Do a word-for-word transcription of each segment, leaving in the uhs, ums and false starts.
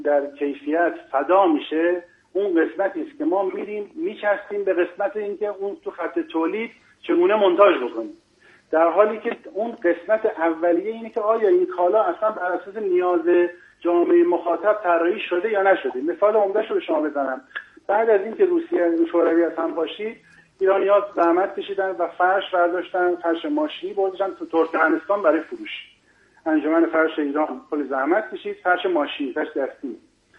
در کیفیت فدا میشه، اون قسمتی است که ما میریم میچستیم به قسمت اینکه اون تو خط تولید چگونه مونتاژ بکنیم، در حالی که اون قسمت اولیه اینه که آیا این کالا اصلا بر اساس نیاز جامعه مخاطب طراحی شده یا نشده. مثال عمده‌اش رو به شما بزنم. بعد از اینکه روسیه شوروی از هم پاشید، ایرانی‌ها زحمت کشیدن و فرش برداشتن، فرش ماشینی برداشتن تو ترکمنستان برای فروش. انجمن فرش ایران کلی زحمت کشید، فرش ماشینی، فرش دستی.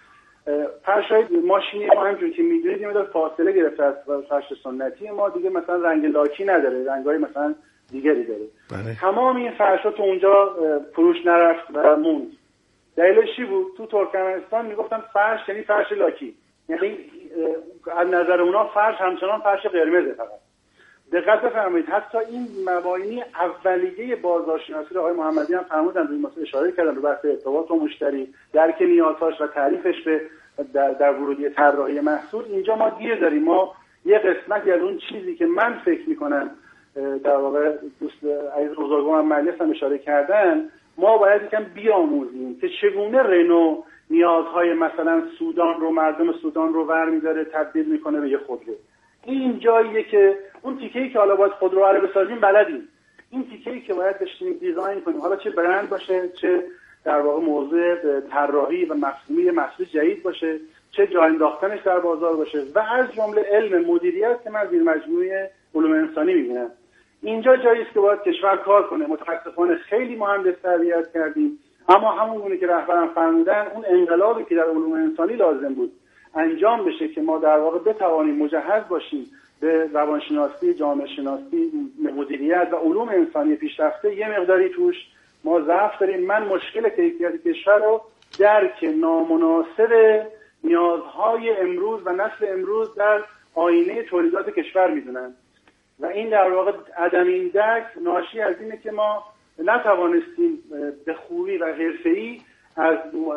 فرش‌های ماشینی ما همونجوری که می‌دونید یه مقدار فاصله گرفته از فرش سنتی ما، دیگه مثلا رنگ لاکی نداره، رنگ‌های مثلا دیگری داره. بله. تمام این فرش‌ها تو اونجا فروش نرفت و موند. دلیلش چی بود؟ تو ترکمنستان میگفتن فرش یعنی فرش لاکی، یعنی از نظر اونا فرش همچنان فرش قرمزه. فقط دقت بفرمایید، حتی این مبانی اولیه بازارشناسی رو آقای محمدی هم فرمودن، روی مسئله اشاره کردن، رو بحث ارتباط با مشتری، درک نیازهاش و تعریفش به در, در ورودی طراحی محصول. اینجا ما گیر داریم، ما یه قسمتی از اون چیزی که من فکر میکنم در واقع دوست عزیز بزرگوارم مجلس هم اشاره کردن، ما باید یکم بیاموزیم که چگونه رنو نیازهای مثلا سودان رو، مردم سودان رو برمی‌داره تبدیل میکنه به یه خودرو. این جاییه که اون تیکه‌ای که حالا باید خودرو رو بسازیم بلدیم، این تیکه‌ای که باید بشینیم دیزاین کنیم، حالا چه برند باشه، چه در واقع موضوع طراحی و مفهومی محصول جدید باشه، چه جای انداختنش در بازار باشه، و از جمله علم مدیریت که من زیر مجموعه علوم انسانی می‌بینم. اینجا جایی است که باید کشور کار کنه. متاسفانه خیلی مهندس تربیت کردیم، اما همونگونه که رهبران فرمودن، اون انقلابی که در علوم انسانی لازم بود انجام بشه که ما در واقع بتوانیم مجهز باشیم به روانشناسی، جامعه شناسی، مدیریت و علوم انسانی پیشرفته، یه مقداری توش ما ضعف داریم. من مشکل کیفیت کشور رو درک نامناسب نیازهای امروز و نسل امروز در آینه تولیدات کشور میدونن، و این در واقع عدم این درک ناشی از اینه که ما نتوانستیم به خوبی و حرفه‌ای از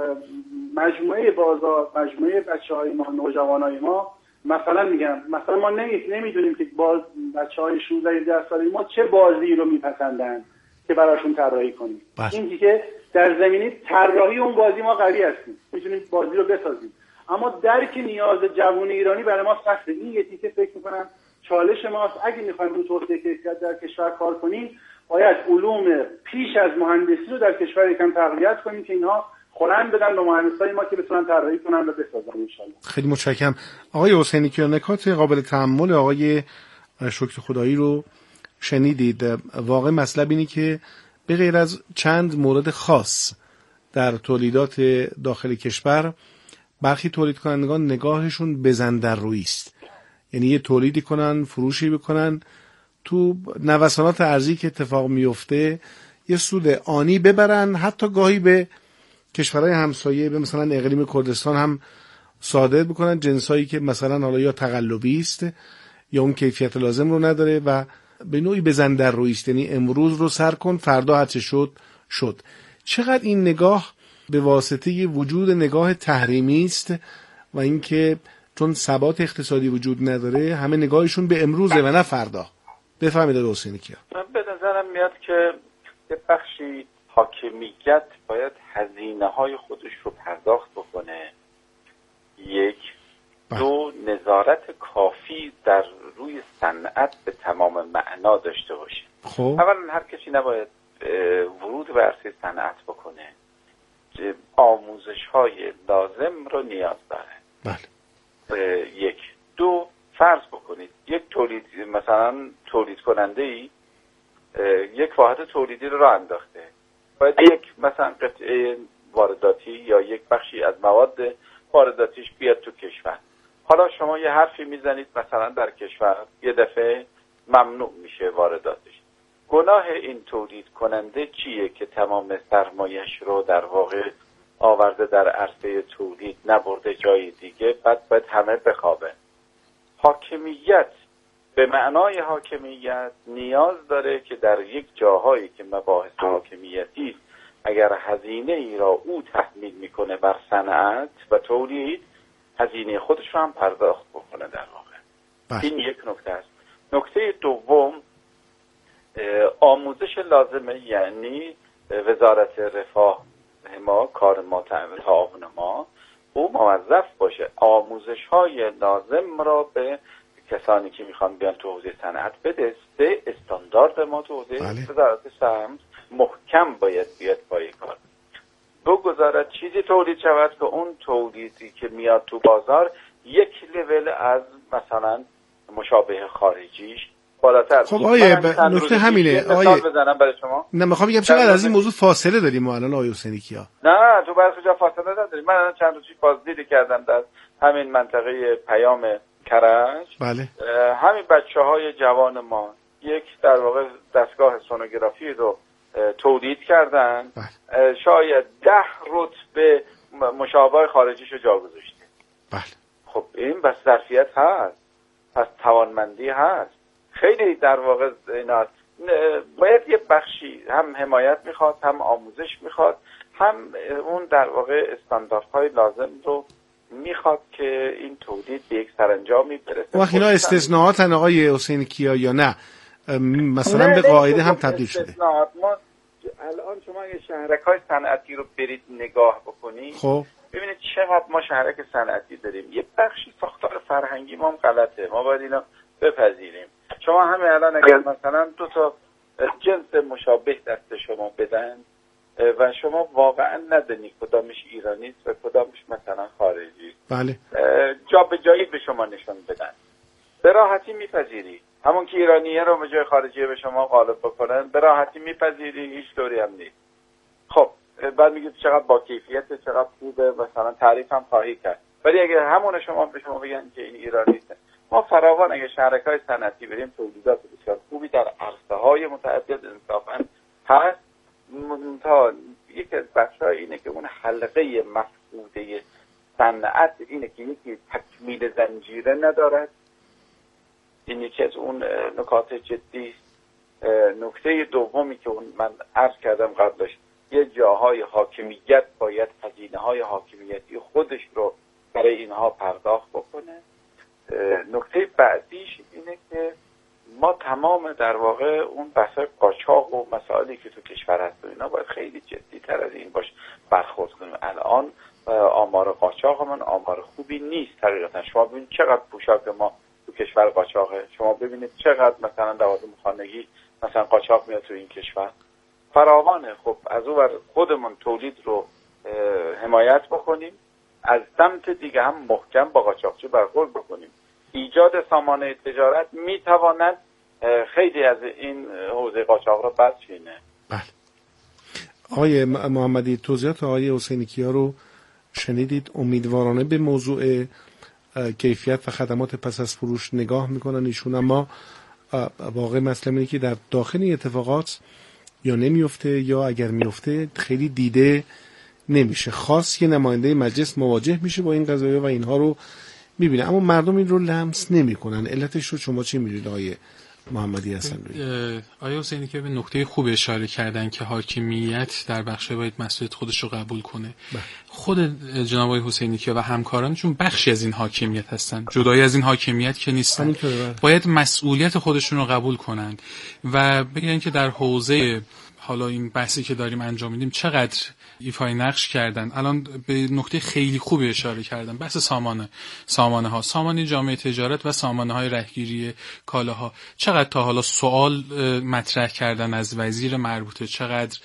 مجموعه بازار، مجموعه بچه‌های ما، نوجوانای ما، مثلا میگم مثلا ما نمیدونیم که باز بچه‌های شانزده هجده ساله ما چه بازی رو میپسندن که براشون طراحی کنیم. این که در زمینه طراحی اون بازی ما قوی هستیم، میتونیم بازی رو بسازیم، اما درک نیاز جوان ایرانی برای ما سخته. این یه تیکه فکر می‌کنم چالش ماست. اگه می‌خوایم رو توسعه کیفیت در کشور کار کنیم، باید علوم پیش از مهندسی رو در کشور یکم تقویت کنیم که اینها خورند بدن به مهندسای ما که بتونن طراحی کنن و بسازن ان شاءالله. خیلی متشکرم آقای حسینی که نکات قابل تأمل آقای شکر خدایی رو شنیدید. واقع مطلب اینه که به غیر از چند مورد خاص در تولیدات داخل کشور، برخی تولید کنندگان نگاهشون بزن در رویی است. یعنی یه تولیدی کنن، فروشی بکنن، تو نوسانات ارزی که اتفاق میفته یه سود آنی ببرن، حتی گاهی به کشورهای همسایه، به مثلا اقلیم کردستان هم صادر بکنن جنسایی که مثلا حالا یا تقلبی است یا اون کیفیت لازم رو نداره و به نوعی بزن در رویی است. یعنی امروز رو سر کن، فردا هرچه شد شد. چقدر این نگاه به واسطه وجود نگاه تحریمی است و اینکه چون ثبات اقتصادی وجود نداره همه نگاهشون به امروزه و نه فردا. بفهمید حسینی کیا. من به نظرم میاد که یه بخشی حاکمیت باید هزینه های خودش رو پرداخت بکنه، یک. دو، نظارت کافی در روی صنعت به تمام معنا داشته باشه. خب اولا هر کسی نباید ورود به عرصه صنعت بکنه، آموزش های لازم رو نیاز داره. بله. یک. دو، فرض بکنید یک تولید، مثلا تولید کننده ای یک واحد تولیدی رو راه انداخته، باید یک مثلا قطعه وارداتی یا یک بخشی از مواد وارداتیش بیاد تو کشور. حالا شما یه حرفی میزنید مثلا در کشور یه دفعه ممنوع میشه وارداتش. گناه این تولید کننده چیه که تمام سرمایش رو در واقع آورده در عرصه تولید، نبرده جای دیگه، بعد باید همه بخوابه. حاکمیت به معنای حاکمیت نیاز داره که در یک جاهایی که مباحث حاکمیتی اگر هزینه ای را او تحمیل میکنه بر صنعت و تولید، هزینه خودش رو هم پرداخت بکنه در واقع. بس. این یک نکته است. نکته دوم، آموزش لازمه، یعنی وزارت رفاه ما، کار ما، تعاون ما او موظف باشه آموزش های لازم را به کسانی که میخوان بیان تو حوزه صنعت بده. سه، استاندارد ما تو حوزه صنعت سمت محکم باید بیاد پای کار. بگذارد چیزی تولید شود که اون تولیدی که میاد تو بازار یک لول از مثلا مشابه خارجیش بالاتر. خب آیه ب... نکته همینه آیه بزنم برای شما. نه میخوام بگم چقدر از این موضوع فاصله داریم ما الان آیه حسینی کیا. نه تو برخی جا فاصله نداریم. من الان چند روزی بازدیدی کردم در همین منطقه پیام کرج. بله. همین بچه‌های جوان ما یک در واقع دستگاه سونوگرافی رو تولید کردن. بله. شاید ده رتبه مشابه خارجیش رو جا گذاشته. بله. خب این بس ظرفیت هست، پس توانمندی هست. خیلی در واقع اینا باید یه بخشی هم حمایت میخواد، هم آموزش میخواد، هم اون در واقع استانداردهای لازم رو میخواد که این تولید به یک سرانجامی برسه. وقت اینا استثناءاتن آقای حسین کیا یا نه مثلا نه به قاعده هم تبدیل شده؟ ما الان شما اگه شهرک‌های صنعتی رو برید نگاه بکنید، خب ببینید چقدر ما شهرک صنعتی داریم. یه بخشی ساختار فرهنگی ما هم غلطه، ما باید اینو بپذیریم. شما همه الان اگر مثلا دو تا جنس مشابه دست شما بدن و شما واقعا ندونی کدامش ایرانی است و کدامش مثلا خارجی، بله، جا به جایی به شما نشون بدن، به راحتی میپذیری. همون که ایرانیه رو به جای خارجی به شما غالب بکنن به راحتی میپذیری، هیچ طوری هم نیست. خب بعد میگید چقدر با کیفیت، چقدر خوبه، مثلا تعریف هم خواهی کرد. ولی اگه همون شما به شما بگن که این ایرانی است، ما فراوان اگه شهرک‌های صنعتی بریم تولیدات بسیار خوبی در عرصه‌های متعدد انصافاً هست. تا یکی از بخش‌های اینه که اون حلقه مفقوده صنعت اینه که یکی تکمیل زنجیره ندارد. این یکی از اون نکات جدی است. نکته دومی که اون من عرض کردم قبلش، یه جاهای حاکمیت باید هزینه‌های حاکمیتی خودش رو برای اینها پرداخت بکنه. نکته بعدیش اینه که ما تمام در واقع اون بحث قاچاق و مسائلی که تو کشور هست و اینا باید خیلی جدی تر از این باش برخورد کنیم. الان آمار قاچاق من آمار خوبی نیست حقیقتا. شما ببینید چقدر پوشاک ما تو کشور قاچاقه، شما ببینید چقدر مثلا لوازم خانگی مثلا قاچاق میاد تو این کشور، فراوانه. خب از اون ور خودمون تولید رو حمایت بکنیم، از سمت دیگه هم محکم با قاچاقچی برخورد بکنیم. ایجاد سامانه تجارت میتواند خیلی از این حوزه قاچاق رو بچینه. بله. آقای محمدی، توضیحات آقای حسینی کیا رو شنیدید. امیدوارانه به موضوع کیفیت و خدمات پس از فروش نگاه میکنن ایشون، اما واقع مسئله اینه که در داخل اتفاقات یا نمیفته یا اگر میفته خیلی دیده نمیشه. خاص یه نماینده مجلس مواجه میشه با این قضایا و اینها رو میبینه، اما مردم این رو لمس نمیکنن. علتش رو شما چی میدونید آقای محمدی هستن؟ آقای حسینی که به نکته خوب اشاره کردن که حاکمیت در بخشی باید مسئولیت خودش رو قبول کنه. بله. خود جناب آقای حسینی که و همکارانشون بخشی از این حاکمیت هستن، جدای از این حاکمیت که نیستن. باید مسئولیت خودشون رو قبول کنن و بگن که در حوزه حالا این بحثی که داریم انجام میدیم چقدر ایفای نقش کردن. الان به نکته خیلی خوبی اشاره کردن، بحث سامانه سامانه ها، سامانه جامعه تجارت و سامانه های رهگیری کالاها. چقدر تا حالا سوال مطرح کردن از وزیر مربوطه، چقدر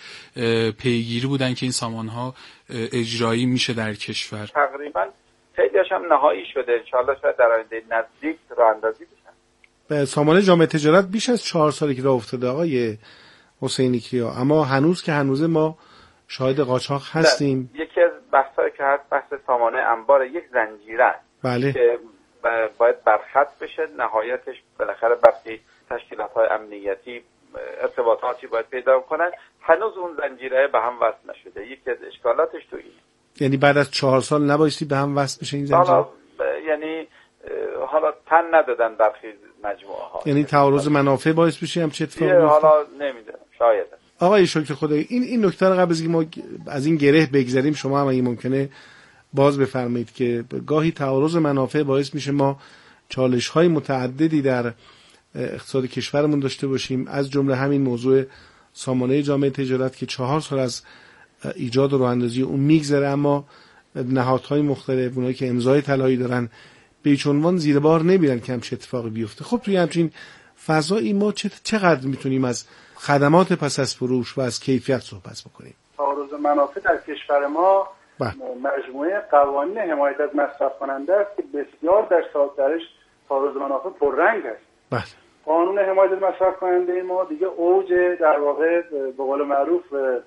پیگیری بودن که این سامانه ها اجرایی میشه در کشور. تقریبا خیلیش هم نهایی شده، ان شاء الله شاید در آینده نزدیک راه اندازی بشن. سامانه جامعه تجارت بیش از چهار سالی که راه افتاده آقای حسینی کیا، اما هنوز که هنوز ما شاهد قاچاق هستیم. یکی از بحثایی که هست بحث سامانه انبار یک زنجیره است. بله. که باید برخط بشه، نهایتش بالاخره وقتی تشکیلات‌های امنیتی ارتباطاتی باید پیدا کنن. هنوز اون زنجیره به هم وصل نشده. یکی از اشکالاتش تو اینه. یعنی بعد از چهار سال نبایستی به هم وصل بشه این زنجیره؟ حالا یعنی حالا تن ندادن برخی مجموعه ها. یعنی تعارض منافع باعث بشه هم چه اتفاقی بیفته؟ حالا نمیدونم، شاید. آقای شکر خدایی، این این نکته رو قبل از اینکه ما از این گره بگذریم شما هم اگه ممکنه باز بفرمایید که گاهی تعارض منافع باعث میشه ما چالش‌های متعددی در اقتصاد کشورمون داشته باشیم، از جمله همین موضوع سامانه جامعه تجارت که چهار سال از ایجاد و راه اندازی اون میگذره، اما نهادهای مختلف، اونایی که امضای طلایی دارن، به هیچ عنوان زیر بار نمیرن که همچین اتفاقی بیفته. خب توی همچین فضایی ما چقدر میتونیم از خدمات پس از فروش و از کیفیت صحبت بکنیم؟ تعارض منافع در کشور ما بله. مجموعه قوانین حمایت از مصرف کننده است که بسیار در درش تعارض منافع پررنگ است. بله. قانون حمایت از مصرف کننده ما دیگه اوج در واقع به قول معروف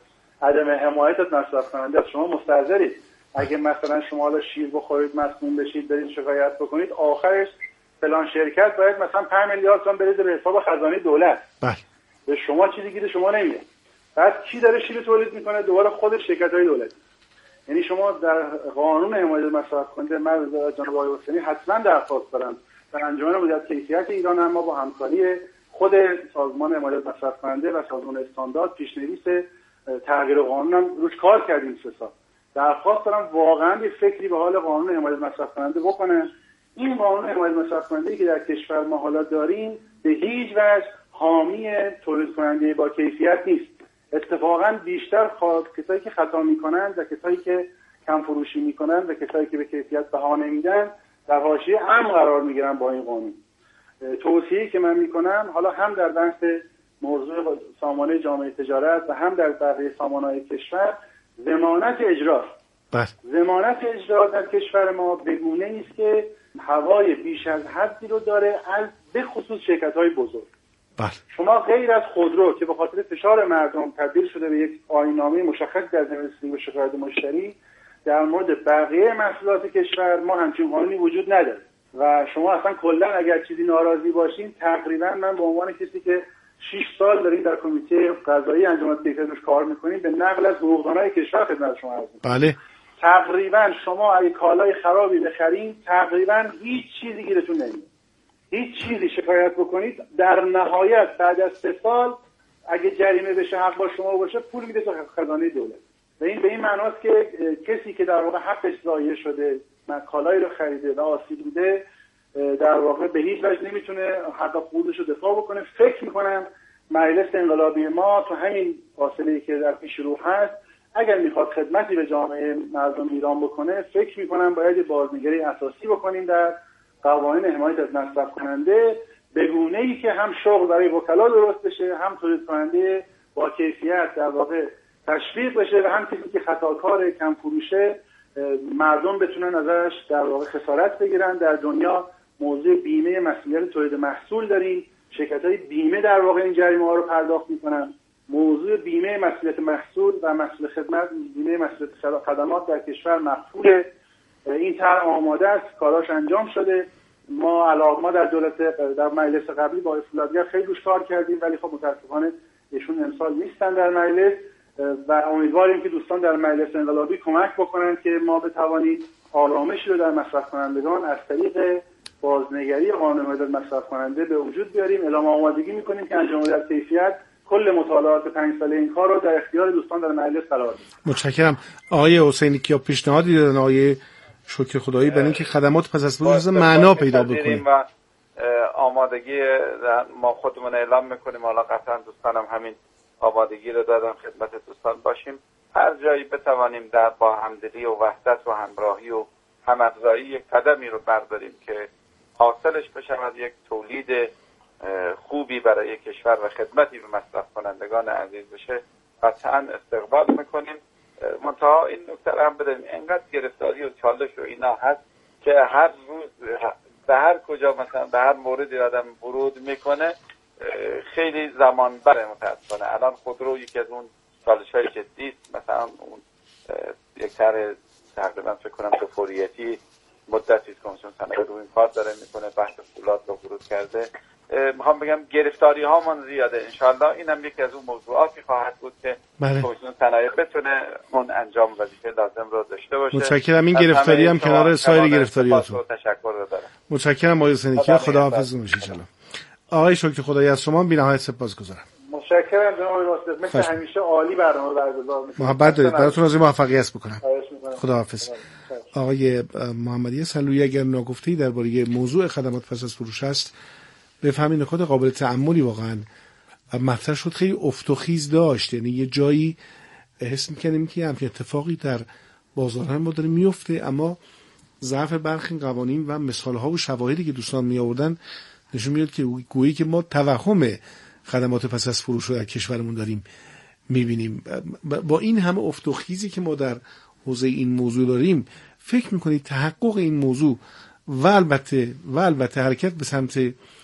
عدم حمایت از مصرف کننده است. شما مستحضرید اگه مثلا شما حالا شیر بخورید مسموم بشید برید شکایت بکنید، آخرش فلان شرکت باید مثلا پنج میلیارد تومان بریزه به حساب خزانه دولت. بله. به شما چیزی گیر شما نمیاد. بعد کی داره شیر تولید میکنه؟ دوباره خود شرکت‌های دولتی. یعنی شما در قانون حمایت از مصرف کننده، من جناب آقای حسینی حتما درخواست دارم در انجمن مدیریت کیفیت ایران هم ما با همکاری خود سازمان حمایت از مصرف کننده و سازمان استاندارد پیشنویس تغییر قانون هم روش کار کردیم سه سال. درخواست دارم واقعا یه فکری به حال قانون حمایت از مصرف کننده بکنن. این قانون حمایت از مصرف کننده که در کشور ما حالا داریم به هیچ وجه حامی تولید کننده با کیفیت نیست. اتفاقا بیشتر خواهد کسایی که خطا میکنن و کسایی که کم فروشی میکنن و کسایی که به کیفیت بها نمیدن در حاشیه امن قرار میگیرن با این قانون. توصیه‌ای که من میکنم حالا هم در بحث موضوع سامانه جامعه تجارت و هم در بقیه سامانه‌های کشور ضمانت اجرا. بله. ضمانت اجرا در کشور ما به گونه‌ای است که هوای بیش از حدی رو داره، از به خصوص شرکت‌های بزرگ. بله. شما غیر از خودرو که به خاطر فشار مردم تبدیل شده به یک آیین‌نامه مشخص در زمینه رسیدگی به شکایت مشتری، در مورد بقیه محصولات کشور ما همچین قانونی وجود نداره و شما اصلا کلا اگر چیزی ناراضی باشین، تقریبا من به عنوان کسی که شش سال داریم در کمیته قضایی انجمن کیفیت روش کار میکنیم به نقل از حقوقدانای کشور خدمت شما عرض می‌کنم. بله. تقریبا شما اگه کالای خرابی بخرین تقریبا هیچ چیزی گیرتون نمیاد. هیچ چیزی شکایت بکنید در نهایت بعد از سه سال اگه جریمه بشه حق با شما باشه پول میده تو خزانه دولت. و این به این معناست که کسی که در واقع حقش ضایع شده، کالایی رو خریده و آسیب دیده، در واقع به هیچ وجه نمیتونه حق خودش رو دفاع بکنه. فکر میکنم مجلس انقلابی ما تو همین فاصله‌ای که در پیش رو هست اگر میخواد خدمتی به جامعه مردم ایران بکنه، فکر میکنم باید بازنگری اساسی بکنیم در قوانین حمایت از مصرف کننده به گونه‌ای که هم شغل برای وکلا درست بشه، هم تولید کننده با کیفیت در واقع تشویق بشه و هم کسی که خطاکار کم فروشه مردم بتونن ازش در واقع خسارت بگیرن. در دنیا موضوع بیمه مسئولیت تولید محصول داریم، شرکت‌های بیمه در واقع این جریمه ها رو پرداخت میکنن. موضوع بیمه مسئولیت محصول و مسئول خدمت، بیمه مسئولیت خدمات در کشور مقبوله. این طرح آماده است، کاراش انجام شده. ما علاوه ما در دولت در مجلس قبلی با فولادگر خیلی روش کار کردیم، ولی خب متاسفانه ایشون امسال نیستن در مجلس و امیدواریم که دوستان در مجلس انقلابی کمک بکنن که ما بتوانیم آرامشی رو در مصرف کنندگان از طریق بازنگری قانون حمایت از مصرف کننده به وجود بیاریم. اعلام آمادگی میکنیم که انجام در کیفیت کل مطالعات پنج ساله این کار رو در اختیار دوستان در مجلس قرار بدیم. متشکرم. آقای حسینی کیا پیشنهادی دادن آقای شکر خدایی برای اینکه خدمات پس از فروش معنا پیدا بکنیم و آمادگی ما خودمون اعلام میکنیم. حالا قطعا دوستانم همین آمادگی رو دادن خدمت دوستان باشیم، هر جایی بتوانیم در با همدلی و وحدت و همراهی و هم‌افزایی یک قدمی رو برداریم که حاصلش بشود یک تولید خوبی برای کشور و خدمتی به مصرف کنندگان عزیز بشه، قطعا استقبال میکنیم. منتها این نکته رو هم بدونیم اینقدر گرفتاری و چالش و اینا هست که هر روز به هر کجا مثلا به هر موردی آدم ورود میکنه خیلی زمان بره. متاسفانه الان خودرو یکی از اون چالش‌های جدی است. مثلا اون یک طرح تقریبا فکر کنم به فوریتی مدتی کمیسیون صنایع رو این کار داره میکنه، بحث فولاد رو ورود کرده. میخوام بگم گرفتاری هامان زیاده. انشالله اینم یکی از اون موضوعاتی خواهد بود که کمیسیون صنایع بتونه اون انجام وظیفه لازم رو داشته باشه. متشکرم. این گرفتاری هم کنار سایر گرفتاریاتون. تشکر دارم. متشکرم آقای حسینی. خداحافظ باشید جناب. آقای شکر خدایی از شما بی‌نهایت سپاسگزارم. متشکرم جناب واسط. مثل همیشه عالی برنامه برگزار می‌کنید. محبت دارید. براتون از موفقیت بکنم. خداحافظ. آقای محمدی سلویی اگر ناگفته‌ای درباره موضوع خدمات پس از فروش است بفهمین خود قابل تأملی واقعا مطرح شد، خیلی افت و خیز داشت. یعنی یه جایی حس می‌کردیم که همین اتفاقی در بازارها ما داره میفته، اما ضعف برخی قوانین و مثالها و شواهدی که دوستان می آوردن نشون میاد که گویی که ما توهم خدمات پس از فروش رو در کشورمون داریم میبینیم. با این همه افت و خیزی که ما در حوزه این موضوع داریم، فکر میکنید تحقق این موضوع و البته و البته حرکت به سمت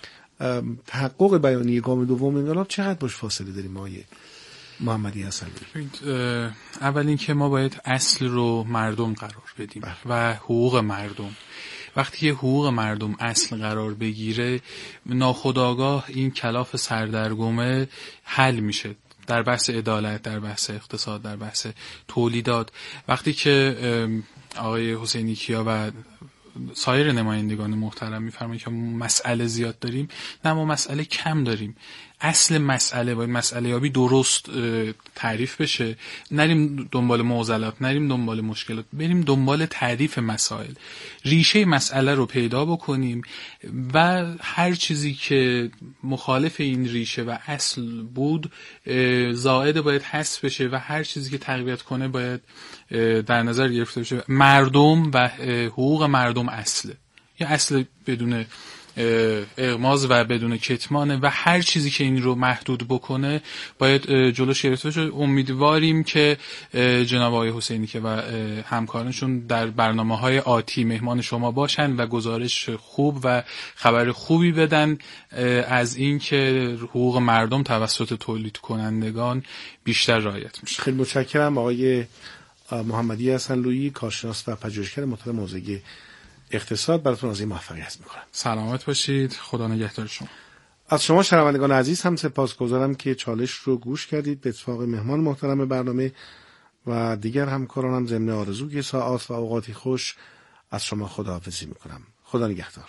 تحقق بیانیه گام دوم انقلاب چقدر باش فاصله داریم آقای محمدی حسن لویی؟ اول اینکه ما باید اصل رو مردم قرار بدیم بله. و حقوق مردم. وقتی که حقوق مردم اصل قرار بگیره، ناخودآگاه این کلاف سردرگمه حل میشه در بحث عدالت، در بحث اقتصاد، در بحث تولیدات. وقتی که آقای حسینی کیا و سایر نمایندگان محترم میفرمایند که مسئله زیاد داریم، نه ما مسئله کم داریم. اصل مسئله باید مسئله یابی درست تعریف بشه، نریم دنبال معضلات، نریم دنبال مشکلات، بریم دنبال تعریف مسائل، ریشه مسئله رو پیدا بکنیم و هر چیزی که مخالف این ریشه و اصل بود زائد باید حذف بشه و هر چیزی که تقویت کنه باید در نظر گرفته بشه. مردم و حقوق مردم اصله، یا اصل بدون اغماض و بدون کتمانه و هر چیزی که این رو محدود بکنه باید جلوش گرفته بشه. امیدواریم که جناب آقای حسینی که و همکارانشون در برنامه‌های آتی مهمان شما باشن و گزارش خوب و خبر خوبی بدن از این که حقوق مردم توسط تولید کنندگان بیشتر رعایت میشه. خیلی متشکرم آقای محمدی حسن لویی، کارشناس و پژوهشگر محترم حوزه اقتصاد. براتون از این موفقیت میکنم. سلامت باشید. خدا نگهدار شما. از شما شنوندگان عزیز هم سپاسگزارم که چالش رو گوش کردید به اتفاق مهمان محترم برنامه و دیگر همکارانم ضمن آرزوی ساعات و اوقاتی خوش از شما خداحافظی میکنم. خدا نگهدار.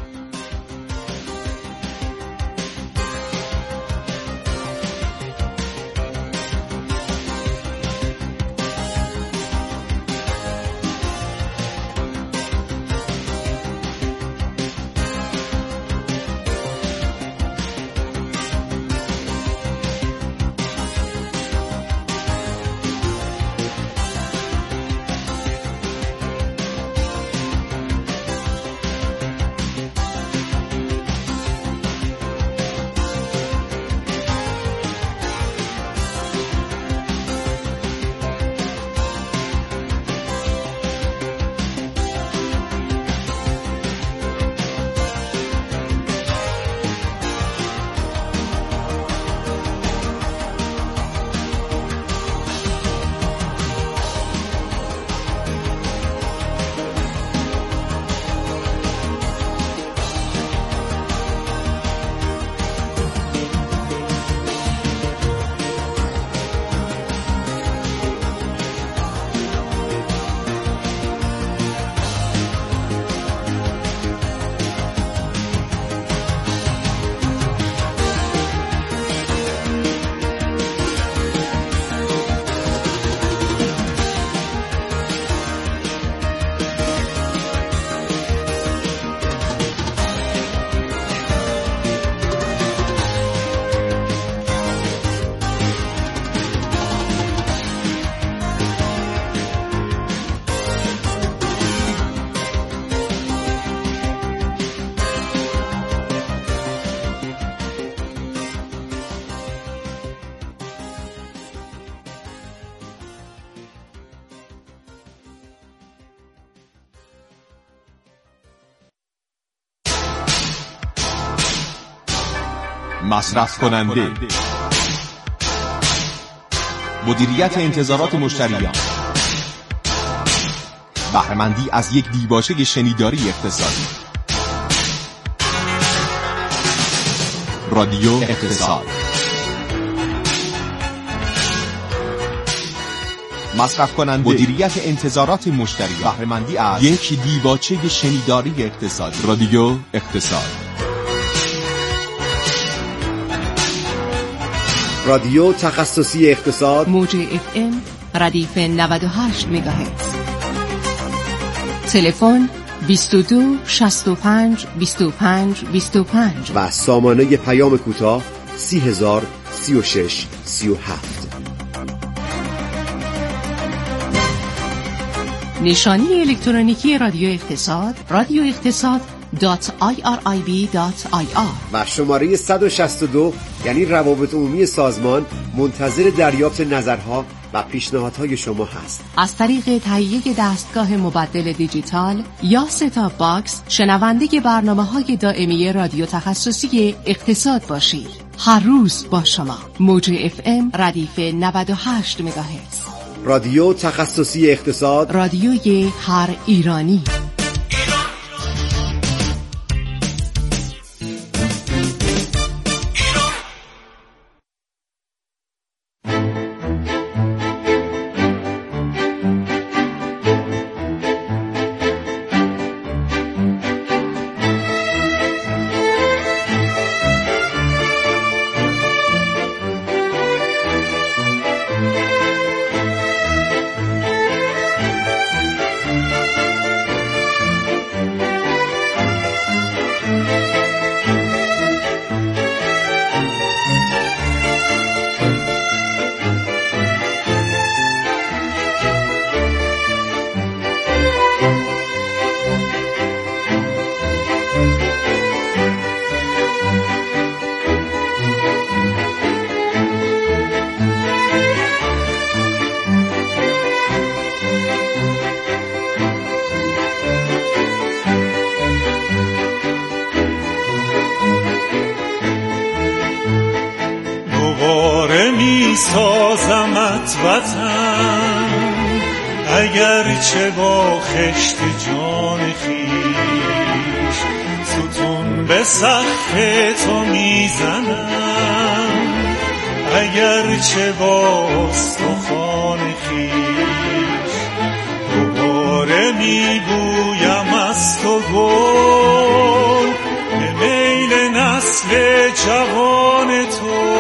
مصرف کننده، مدیریت انتظارات مشتریان، بهره‌مندی از یک دیباچه شنیداری اقتصادی. رادیو اقتصاد. مصرف کننده، مدیریت انتظارات مشتریان، بهره‌مندی از یک دیباچه شنیداری اقتصادی. رادیو اقتصاد. رادیو تخصصی اقتصاد، موج اف ام ردیف نود و هشت مگاهرتز. تلفن بیست و دو شصت و پنج بیست و پنج بیست و پنج و سامانه پیام کوتاه سی هزار سی و شش سی و هفت. نشانی الکترونیکی رادیو اقتصاد رادیو اقتصاد دات آی آر آی بی دات آی آر و شماره صد و شصت و دو یعنی روابط عمومی سازمان منتظر دریافت نظرها و پیشنهادهای شما هست. از طریق تهیه دستگاه مبدل دیجیتال یا ستاپ باکس شنونده برنامه‌های دائمی رادیو تخصصی اقتصاد باشید. هر روز با شما. موج اف ام ردیف نود و هشت مگاهرتز. رادیو تخصصی اقتصاد، رادیوی هر ایرانی. سازمت وطن اگرچه با خشت جان خویش ستون به سقف تو میزنم اگرچه با استخوان خویش دوباره میبویم از تو گل به میل نسل جوان تو.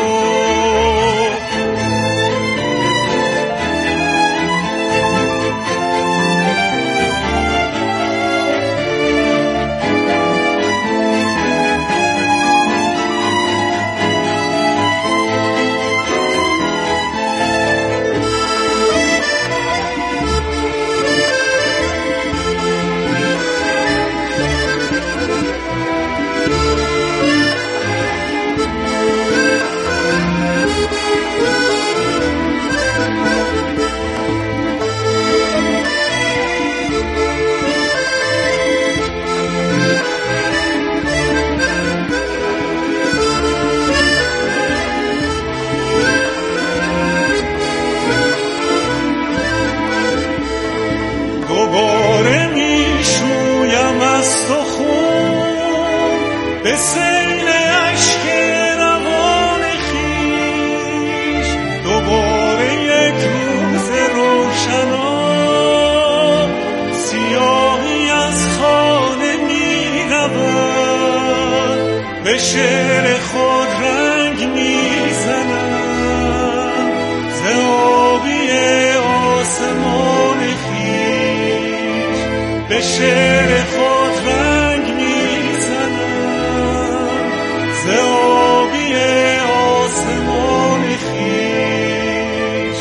به سیل عشق روان خویش دوباره یک روز روشنا سیاهی از خانه می رود به شعر خود رنگ می زنم ز آبی آسمان خویش به شعر خود رنگ می زنم ز آبی آسمان خویش.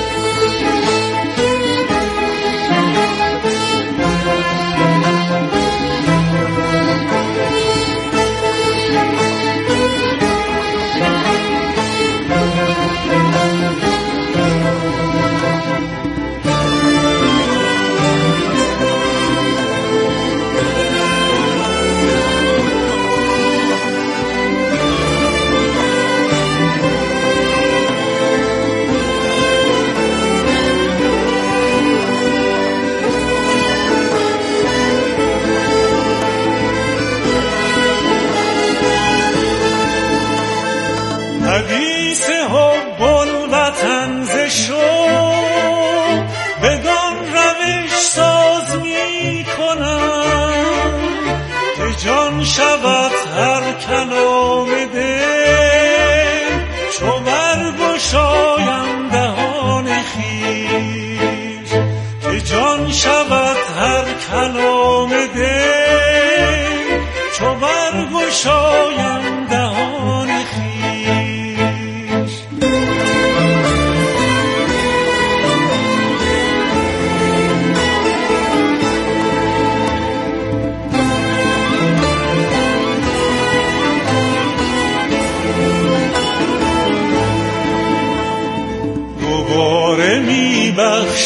حدیث حب الوطن ز شوق بدان روش ساز می کنم که جان شود هر کلام دل چو برگشایم دهان خویش که جان شود هر کلام دل چو برگشایم دهان خویش.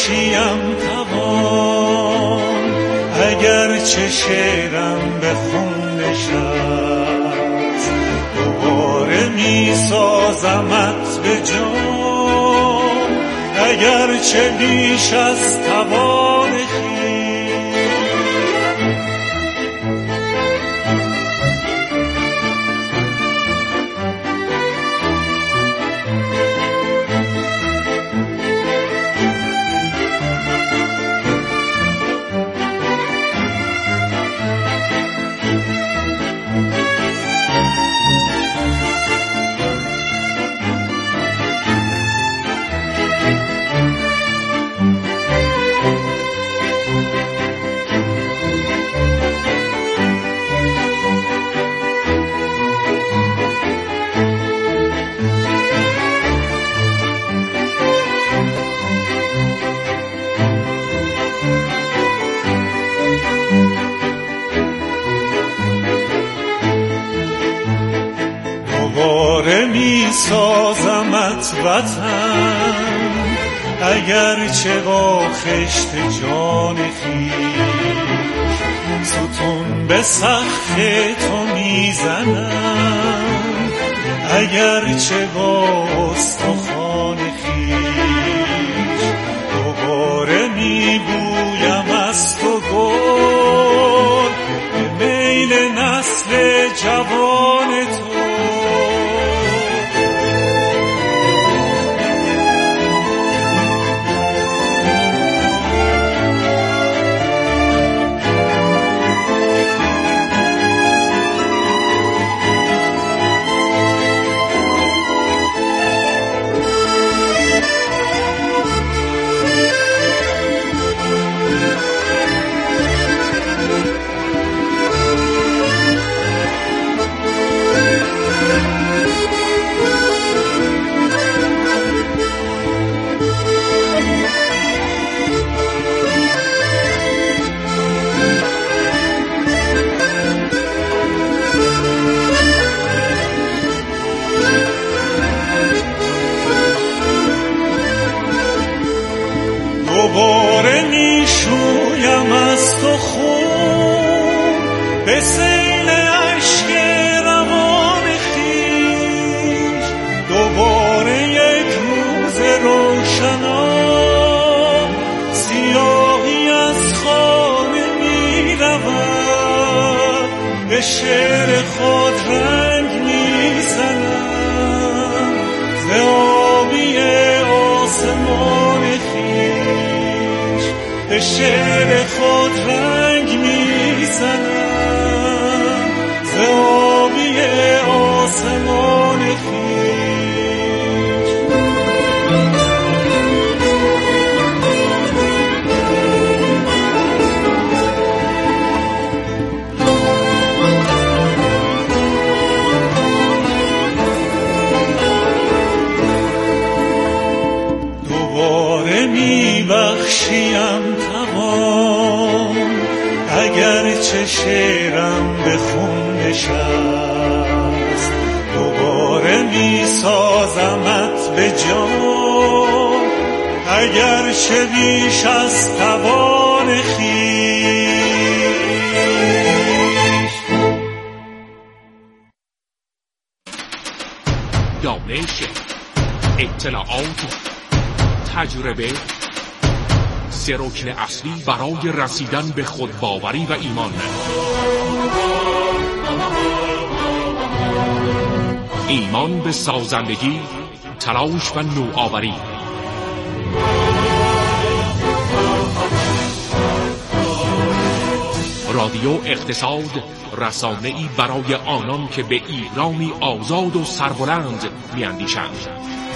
میبخشیم توان، اگر چه شعرم به خون نشست، دوباره میسازمت به جان، اگر چه بیش از توان خویش. سازمت وطن، اگر چه با خشت جان خویش، ستون به سقف تو میزنم، اگر چه با استخوان خویش، دوباره میگویم از تو گل به میل نسل جوان تو. دوباره میشویم از تو خون به سیل عشق روان خویش، دوباره یک روز روشنان سیاهی از خانه میرود، به شعر خود رنگ میزنم ز آبی آسمان خویش، به شعر خود رنگ میزنم ز آبی آسمان خویش. دوباره میبخشیم توان، اگر چه شعرم به خون نشست، دوباره میسازمت به جان، اگر چه بیش از توان خویش. دانش، اطلاعات، تجربه سه رکن اصلی برای رسیدن به خودباوری و ایمان. ایمان به سازندگی، تلاش و نوآوری. رادیو اقتصاد، رسانه‌ای برای آنان که به ایرانی آزاد و سربلند می‌اندیشند.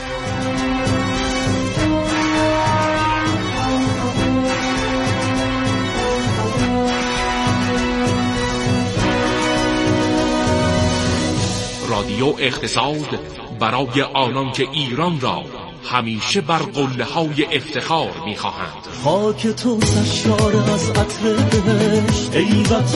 رادیو اقتصاد برای آنان که ایران را همیشه بر قله‌های افتخار می‌خواهند. خاک تو سرشار از عطر بهشت، ای